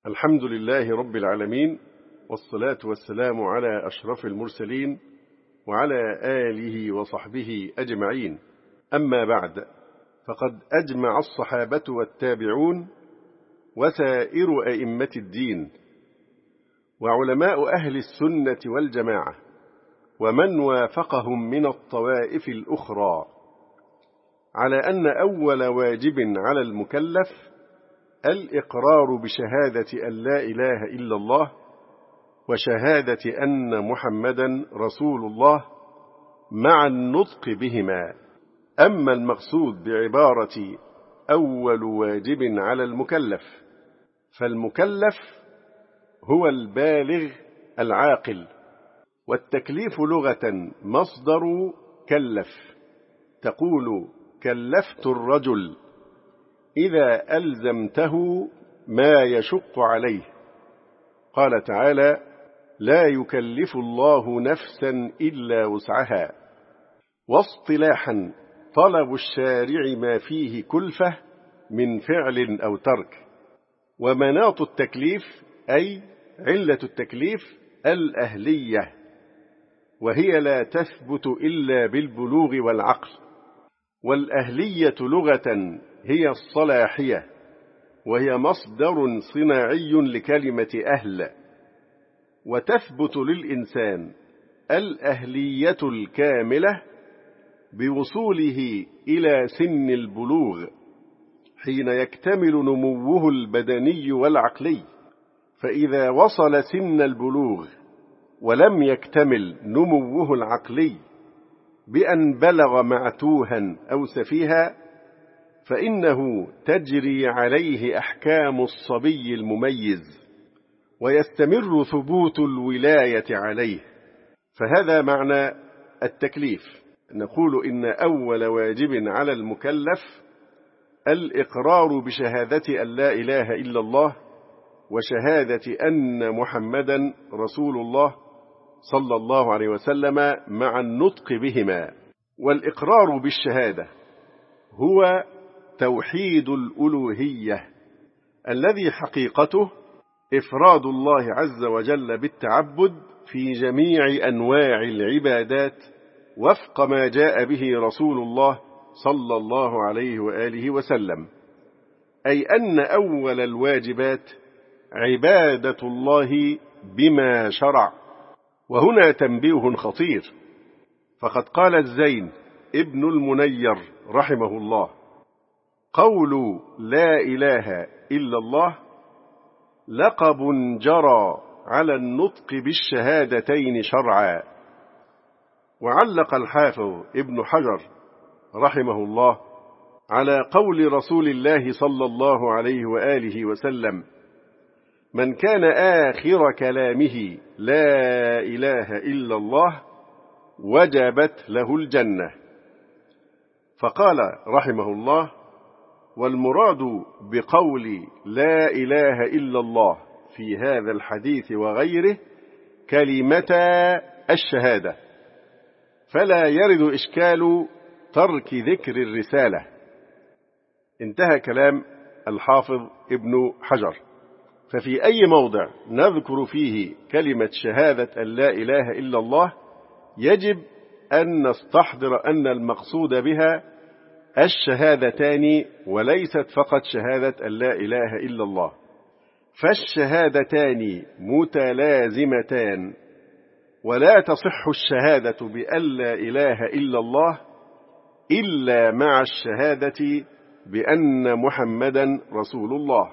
الحمد لله رب العالمين، والصلاة والسلام على أشرف المرسلين وعلى آله وصحبه أجمعين. أما بعد، فقد أجمع الصحابة والتابعون وسائر أئمة الدين وعلماء أهل السنة والجماعة ومن وافقهم من الطوائف الأخرى على أن أول واجب على المكلف الإقرار بشهادة أن لا إله إلا الله وشهادة أن محمدا رسول الله مع النطق بهما. أما المقصود بعبارة أول واجب على المكلف، فالمكلف هو البالغ العاقل، والتكليف لغة مصدر كلف، تقول كلفت الرجل إذا ألزمته ما يشق عليه. قال تعالى: لا يكلف الله نفسا إلا وسعها. واصطلاحا طلب الشارع ما فيه كلفة من فعل أو ترك. ومناط التكليف أي علة التكليف الأهلية، وهي لا تثبت إلا بالبلوغ والعقل. والأهلية لغة هي الصلاحية، وهي مصدر صناعي لكلمة أهل. وتثبت للإنسان الأهلية الكاملة بوصوله إلى سن البلوغ، حين يكتمل نموه البدني والعقلي. فإذا وصل سن البلوغ ولم يكتمل نموه العقلي بأن بلغ معتوها أو سفيها، فإنه تجري عليه أحكام الصبي المميز، ويستمر ثبوت الولاية عليه. فهذا معنى التكليف. نقول إن أول واجب على المكلف الإقرار بشهادة أن لا إله إلا الله وشهادة أن محمدا رسول الله صلى الله عليه وسلم مع النطق بهما. والإقرار بالشهادة هو توحيد الألوهية، الذي حقيقته إفراد الله عز وجل بالتعبد في جميع أنواع العبادات وفق ما جاء به رسول الله صلى الله عليه وآله وسلم. أي أن أول الواجبات عبادة الله بما شرع. وهنا تنبيه خطير، فقد قال الزين ابن المنير رحمه الله: قول لا إله إلا الله لقب جرى على النطق بالشهادتين شرعا. وعلق الحافظ ابن حجر رحمه الله على قول رسول الله صلى الله عليه وآله وسلم: من كان آخر كلامه لا إله إلا الله وجبت له الجنة. فقال رحمه الله: والمراد بقول لا إله إلا الله في هذا الحديث وغيره كلمتا الشهادة، فلا يرد إشكال ترك ذكر الرسالة. انتهى كلام الحافظ ابن حجر. ففي أي موضع نذكر فيه كلمة شهادة أن لا إله إلا الله يجب أن نستحضر أن المقصود بها الشهادتان، وليست فقط شهادة أن لا إله إلا الله. فالشهادتان متلازمتان، ولا تصح الشهادة بأن لا إله إلا الله إلا مع الشهادة بأن محمدا رسول الله.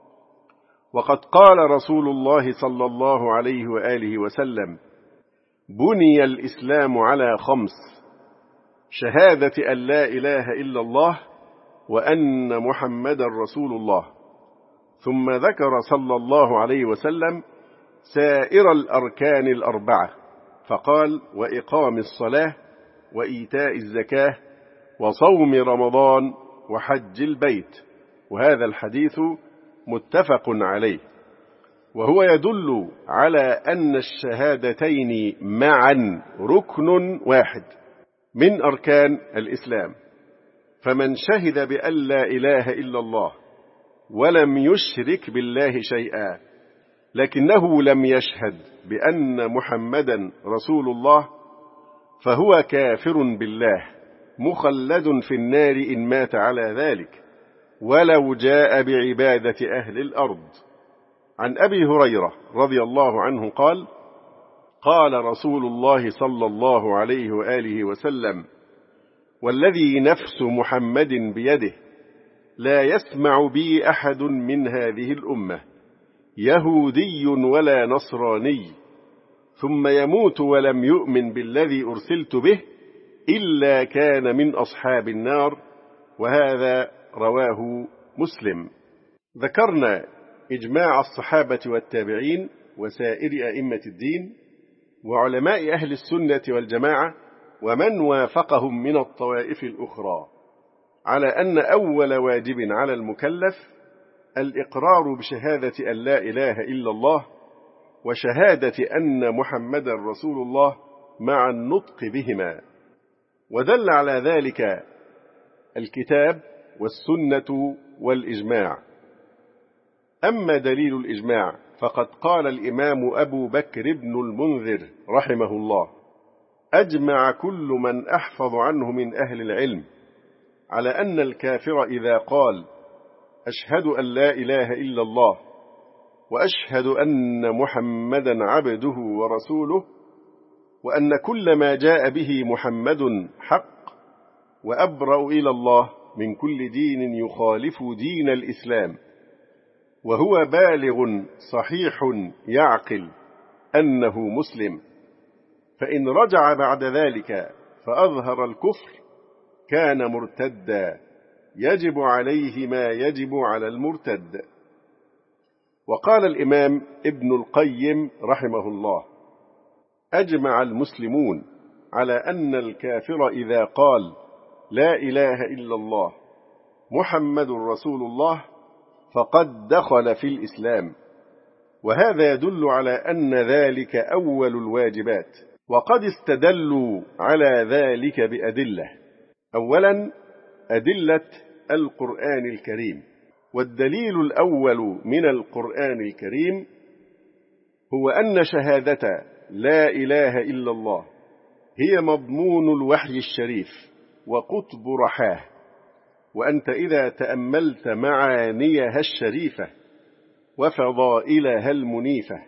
وقد قال رسول الله صلى الله عليه وآله وسلم: بني الإسلام على 5: شهادة أن لا إله إلا الله وأن محمدا رسول الله. ثم ذكر صلى الله عليه وسلم سائر الأركان 4، فقال: وإقام الصلاة وإيتاء الزكاة وصوم رمضان وحج البيت. وهذا الحديث متفق عليه، وهو يدل على أن الشهادتين معا ركن واحد من أركان الإسلام. فمن شهد بأن لا إله إلا الله ولم يشرك بالله شيئا، لكنه لم يشهد بأن محمدا رسول الله، فهو كافر بالله مخلد في النار إن مات على ذلك، ولو جاء بعبادة أهل الأرض. عن أبي هريرة رضي الله عنه قال: قال رسول الله صلى الله عليه وآله وسلم: والذي نفس محمد بيده لا يسمع بي أحد من هذه الأمة يهودي ولا نصراني ثم يموت ولم يؤمن بالذي أرسلت به إلا كان من أصحاب النار. وهذا رواه مسلم. ذكرنا إجماع الصحابة والتابعين وسائر أئمة الدين وعلماء أهل السنة والجماعة ومن وافقهم من الطوائف الأخرى على أن أول واجب على المكلف الإقرار بشهادة أن لا إله إلا الله وشهادة أن محمدا رسول الله مع النطق بهما، ودل على ذلك الكتاب والسنة والإجماع. أما دليل الإجماع فقد قال الإمام أبو بكر بن المنذر رحمه الله: أجمع كل من أحفظ عنه من أهل العلم على أن الكافر إذا قال أشهد أن لا إله إلا الله وأشهد أن محمدا عبده ورسوله وأن كل ما جاء به محمد حق وأبرأ إلى الله من كل دين يخالف دين الإسلام، وهو بالغ صحيح يعقل أنه مسلم، فإن رجع بعد ذلك فأظهر الكفر كان مرتدا يجب عليه ما يجب على المرتد. وقال الإمام ابن القيم رحمه الله: أجمع المسلمون على أن الكافر إذا قال لا إله إلا الله محمد رسول الله فقد دخل في الإسلام، وهذا يدل على أن ذلك أول الواجبات. وقد استدلوا على ذلك بأدلة. أولا أدلة القرآن الكريم، والدليل الأول من القرآن الكريم هو أن شهادة لا إله إلا الله هي مضمون الوحي الشريف وقطب رحاه، وأنت إذا تأملت معانيها الشريفة وفضائلها المنيفة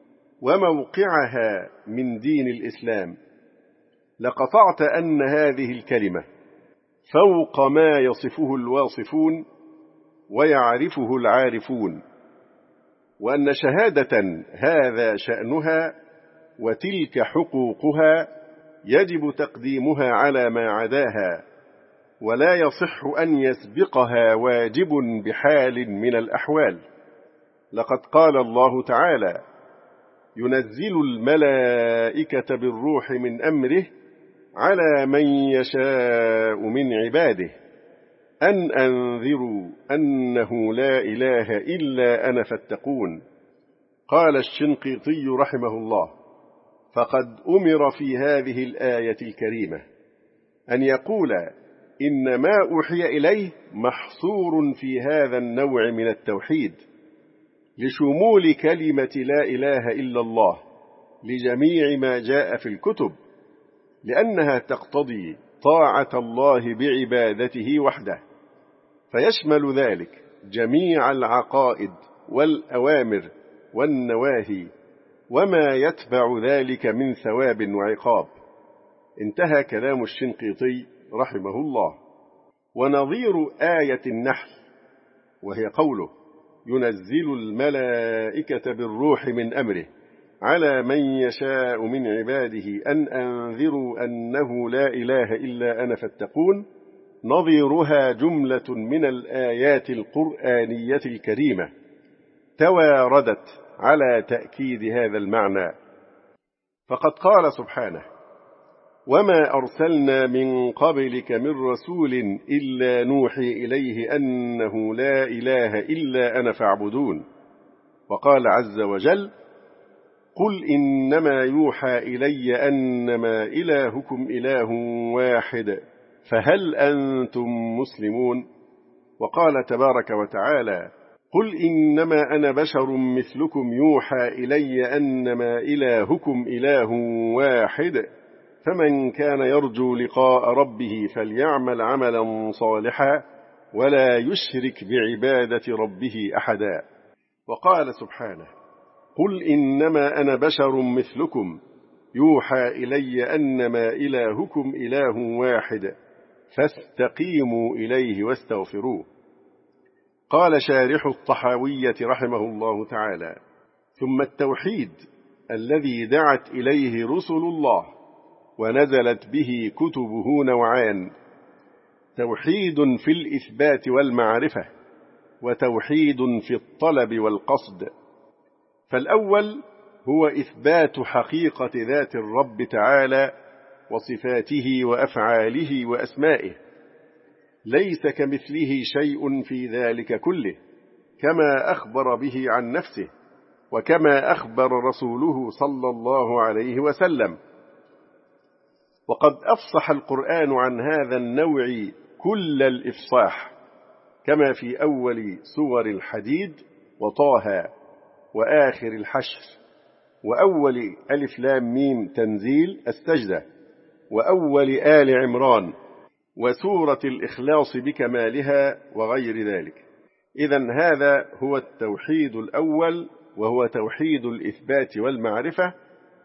وموقعها من دين الإسلام لقطعت أن هذه الكلمة فوق ما يصفه الواصفون ويعرفه العارفون، وأن شهادة هذا شأنها وتلك حقوقها يجب تقديمها على ما عداها، ولا يصح أن يسبقها واجب بحال من الأحوال. لقد قال الله تعالى: ينزل الملائكة بالروح من أمره على من يشاء من عباده أن أنذروا أنه لا إله إلا أنا فاتقون. قال الشنقيطي رحمه الله: فقد أمر في هذه الآية الكريمة أن يقول إن ما أوحي إليه محصور في هذا النوع من التوحيد لشمول كلمة لا إله إلا الله لجميع ما جاء في الكتب، لأنها تقتضي طاعة الله بعبادته وحده، فيشمل ذلك جميع العقائد والأوامر والنواهي وما يتبع ذلك من ثواب وعقاب. انتهى كلام الشنقيطي رحمه الله. ونظير آية النحل وهي قوله: ينزل الملائكة بالروح من أمره على من يشاء من عباده أن أنذروا أنه لا إله إلا أنا فاتقون، نظيرها جملة من الآيات القرآنية الكريمة تواردت على تأكيد هذا المعنى. فقد قال سبحانه: وما أرسلنا من قبلك من رسول إلا نوحي إليه أنه لا إله إلا أنا فاعبدون. وقال عز وجل: قل إنما يوحى إلي أنما إلهكم إله واحد فهل أنتم مسلمون. وقال تبارك وتعالى: قل إنما أنا بشر مثلكم يوحى إلي أنما إلهكم إله واحد فمن كان يرجو لقاء ربه فليعمل عملا صالحا ولا يشرك بعبادة ربه أحدا. وقال سبحانه: قل إنما أنا بشر مثلكم يوحى إلي أنما إلهكم إله واحد فاستقيموا إليه واستغفروه. قال شارح الطحاوية رحمه الله تعالى: ثم التوحيد الذي دعت إليه رسل الله ونزلت به كتبه نوعان: توحيد في الإثبات والمعرفة، وتوحيد في الطلب والقصد. فالأول هو إثبات حقيقة ذات الرب تعالى وصفاته وأفعاله وأسمائه، ليس كمثله شيء في ذلك كله، كما أخبر به عن نفسه وكما أخبر رسوله صلى الله عليه وسلم. وقد أفصح القرآن عن هذا النوع كل الإفصاح، كما في أول سور الحديد وطه وآخر الحشر وأول ألف لام ميم تنزيل السجدة وأول آل عمران وسورة الإخلاص بكمالها وغير ذلك. إذن هذا هو التوحيد الأول، وهو توحيد الإثبات والمعرفة،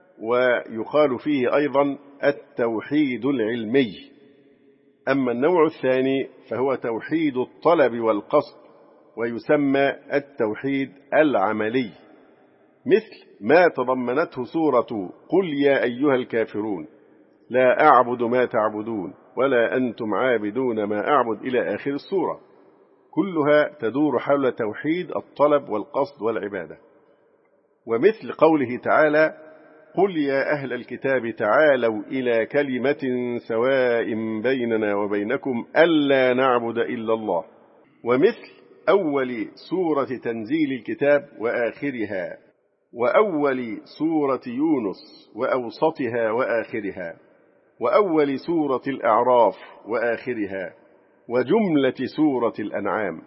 ويقال فيه أيضا التوحيد العلمي. أما النوع الثاني فهو توحيد الطلب والقصد، ويسمى التوحيد العملي، مثل ما تضمنته سورة قل يا أيها الكافرون لا أعبد ما تعبدون ولا أنتم عابدون ما أعبد إلى آخر السورة، كلها تدور حول توحيد الطلب والقصد والعبادة. ومثل قوله تعالى: قل يا أهل الكتاب تعالوا إلى كلمة سواء بيننا وبينكم ألا نعبد إلا الله. ومثل أول سورة تنزيل الكتاب وآخرها، وأول سورة يونس وأوسطها وآخرها، وأول سورة الأعراف وآخرها، وجملة سورة الأنعام.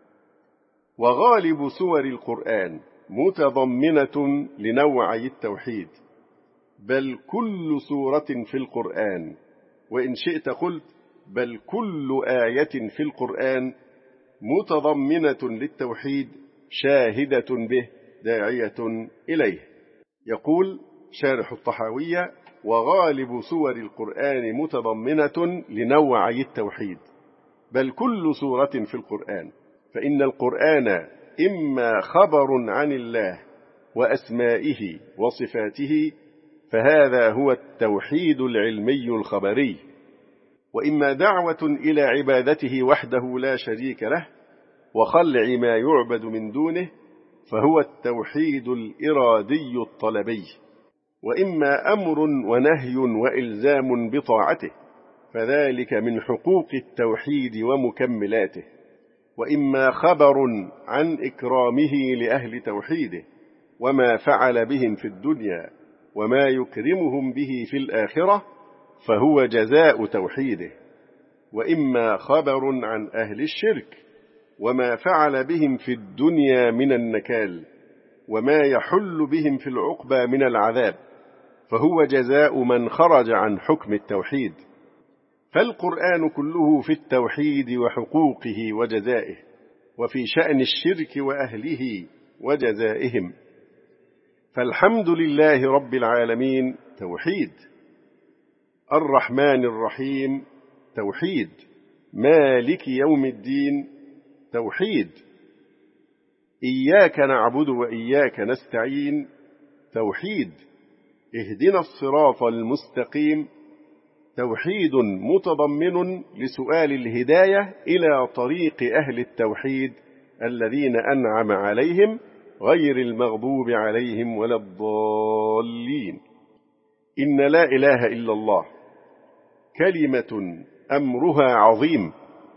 وغالب سور القرآن متضمنة لنوعي التوحيد، بل كل سورة في القرآن، وإن شئت قلت بل كل آية في القرآن متضمنة للتوحيد شاهدة به داعية إليه. يقول شارح الطحاوية: وغالب سور القرآن متضمنة لنوعي التوحيد، بل كل سورة في القرآن، فإن القرآن إما خبر عن الله وأسمائه وصفاته، فهذا هو التوحيد العلمي الخبري، وإما دعوة إلى عبادته وحده لا شريك له وخلع ما يعبد من دونه، فهو التوحيد الإرادي الطلبي، وإما أمر ونهي وإلزام بطاعته، فذلك من حقوق التوحيد ومكملاته، وإما خبر عن إكرامه لأهل توحيده وما فعل بهم في الدنيا وما يكرمهم به في الآخرة، فهو جزاء توحيده، وإما خبر عن أهل الشرك وما فعل بهم في الدنيا من النكال وما يحل بهم في العقبى من العذاب، فهو جزاء من خرج عن حكم التوحيد. فالقرآن كله في التوحيد وحقوقه وجزائه، وفي شأن الشرك وأهله وجزائهم. فالحمد لله رب العالمين توحيد، الرحمن الرحيم توحيد، مالك يوم الدين توحيد، إياك نعبد وإياك نستعين توحيد، اهدنا الصراط المستقيم توحيد متضمن لسؤال الهداية إلى طريق أهل التوحيد الذين أنعم عليهم غير المغضوب عليهم ولا الضالين. إن لا إله إلا الله كلمة أمرها عظيم،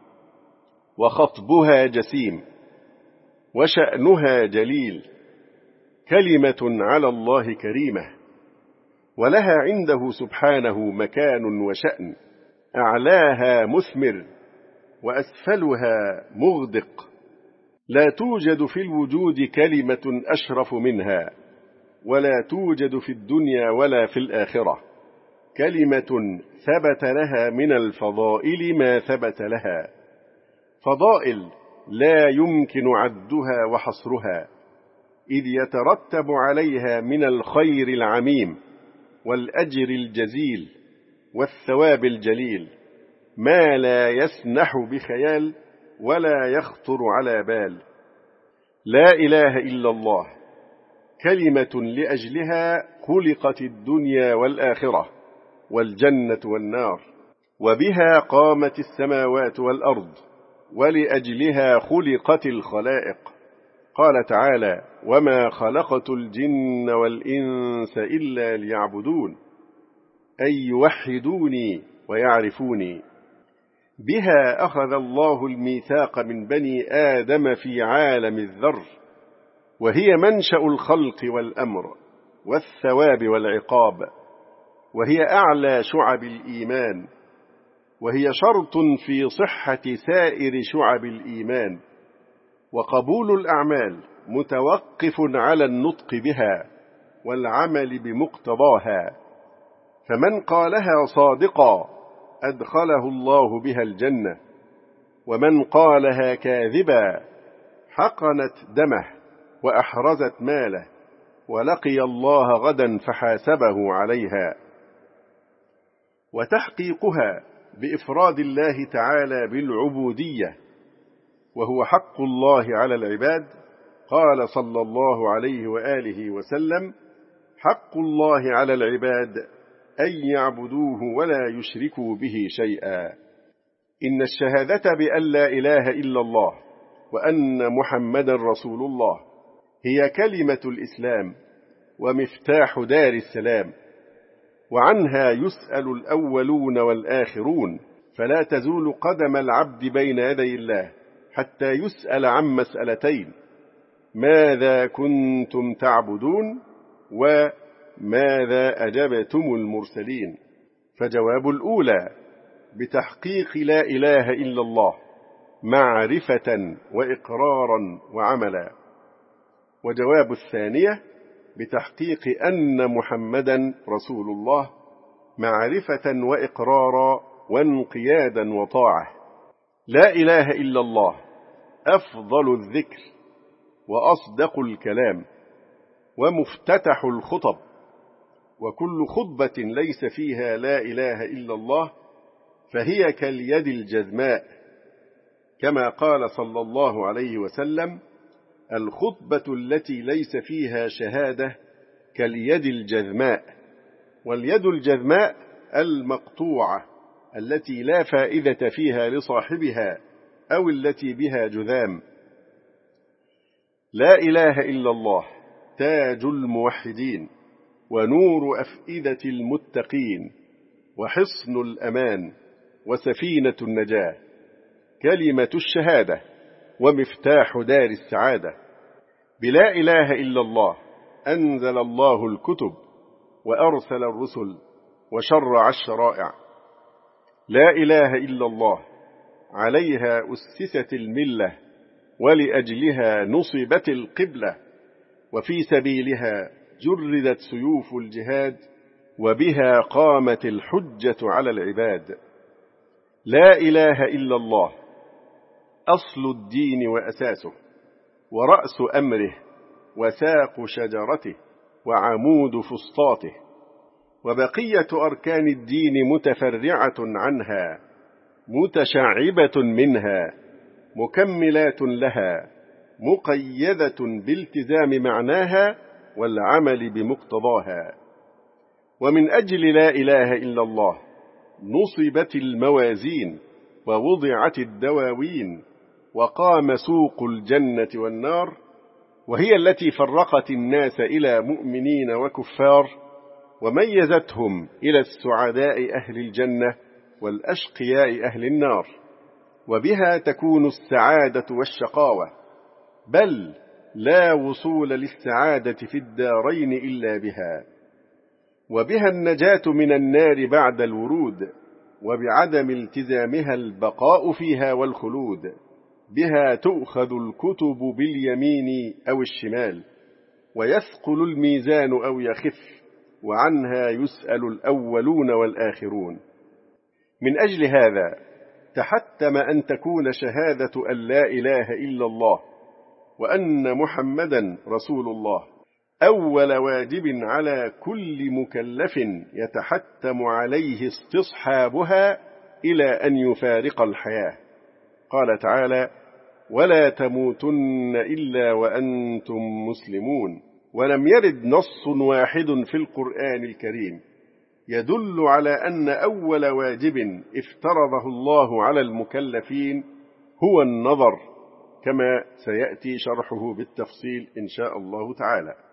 وخطبها جسيم، وشأنها جليل، كلمة على الله كريمة، ولها عنده سبحانه مكان وشأن، أعلاها مثمر وأسفلها مغدق، لا توجد في الوجود كلمة أشرف منها، ولا توجد في الدنيا ولا في الآخرة كلمة ثبت لها من الفضائل ما ثبت لها، فضائل لا يمكن عدها وحصرها، إذ يترتب عليها من الخير العميم والأجر الجزيل والثواب الجليل ما لا يسنح بخيال ولا يخطر على بال. لا إله إلا الله كلمة لأجلها خلقت الدنيا والآخرة والجنة والنار، وبها قامت السماوات والأرض، ولأجلها خلقت الخلائق. قال تعالى: وما خلقت الجن والإنس إلا ليعبدون، أي يوحدوني ويعرفوني. بها أخذ الله الميثاق من بني آدم في عالم الذر، وهي منشأ الخلق والأمر والثواب والعقاب، وهي أعلى شعب الإيمان، وهي شرط في صحة سائر شعب الإيمان، وقبول الأعمال متوقف على النطق بها والعمل بمقتضاها، فمن قالها صادقا أدخله الله بها الجنة، ومن قالها كاذبا حقنت دمه وأحرزت ماله ولقي الله غدا فحاسبه عليها. وتحقيقها بإفراد الله تعالى بالعبودية، وهو حق الله على العباد. قال صلى الله عليه وآله وسلم: حق الله على العباد أن يعبدوه ولا يشركوا به شيئا. إن الشهادة بأن لا إله إلا الله وأن محمدا رسول الله هي كلمة الإسلام ومفتاح دار السلام، وعنها يسأل الأولون والآخرون، فلا تزول قدم العبد بين يدي الله حتى يسأل عن مسألتين: ماذا كنتم تعبدون؟ وماذا أجبتم المرسلين؟ فجواب الأولى بتحقيق لا إله إلا الله معرفة وإقرارا وعملا، وجواب الثانية بتحقيق أن محمدا رسول الله معرفة وإقرارا وانقيادا وطاعة. لا إله إلا الله أفضل الذكر وأصدق الكلام ومفتتح الخطب، وكل خطبة ليس فيها لا إله إلا الله فهي كاليد الجذماء، كما قال صلى الله عليه وسلم: الخطبة التي ليس فيها شهادة كاليد الجذماء. واليد الجذماء المقطوعة التي لا فائدة فيها لصاحبها أو التي بها جذام. لا إله إلا الله تاج الموحدين ونور أفئدة المتقين وحصن الأمان وسفينة النجاة، كلمة الشهادة ومفتاح دار السعادة. بلا إله إلا الله أنزل الله الكتب وأرسل الرسل وشرع الشرائع. لا إله إلا الله عليها أسست الملة، ولأجلها نصبت القبلة، وفي سبيلها جردت سيوف الجهاد، وبها قامت الحجة على العباد. لا إله إلا الله أصل الدين وأساسه، ورأس أمره، وساق شجرته، وعمود فسطاته، وبقية أركان الدين متفرعة عنها متشعبة منها مكملات لها مقيدة بالتزام معناها والعمل بمقتضاها. ومن أجل لا إله إلا الله نصبت الموازين ووضعت الدواوين وقام سوق الجنة والنار، وهي التي فرقت الناس إلى مؤمنين وكفار، وميزتهم إلى السعداء أهل الجنة والأشقياء أهل النار، وبها تكون السعادة والشقاوة، بل لا وصول للسعادة في الدارين إلا بها، وبها النجاة من النار بعد الورود، وبعدم التزامها البقاء فيها والخلود، بها تؤخذ الكتب باليمين أو الشمال، ويثقل الميزان أو يخف، وعنها يسأل الأولون والآخرون. من أجل هذا تحتم أن تكون شهادة أن لا إله إلا الله وأن محمدا رسول الله أول واجب على كل مكلف يتحتم عليه استصحابها إلى أن يفارق الحياة. قال تعالى: ولا تموتن إلا وأنتم مسلمون. ولم يرد نص واحد في القرآن الكريم يدل على أن أول واجب افترضه الله على المكلفين هو النظر، كما سيأتي شرحه بالتفصيل إن شاء الله تعالى.